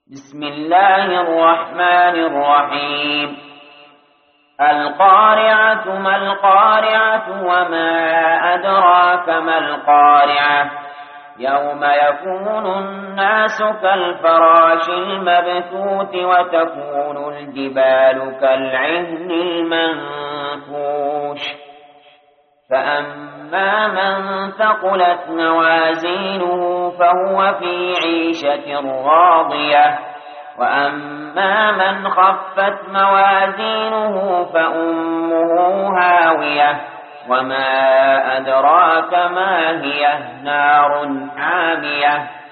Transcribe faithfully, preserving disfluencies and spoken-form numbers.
بسم الله الرحمن الرحيم القارعة ما القارعة وما أدراك ما القارعة يوم يكون الناس كالفراش المبثوث وتكون الجبال كالعهن المنفوش فأما من ثقلت موازينه فهو في عيشة راضية وأما من خفت موازينه فأمه هاوية وما أدراك ما هي نار حامية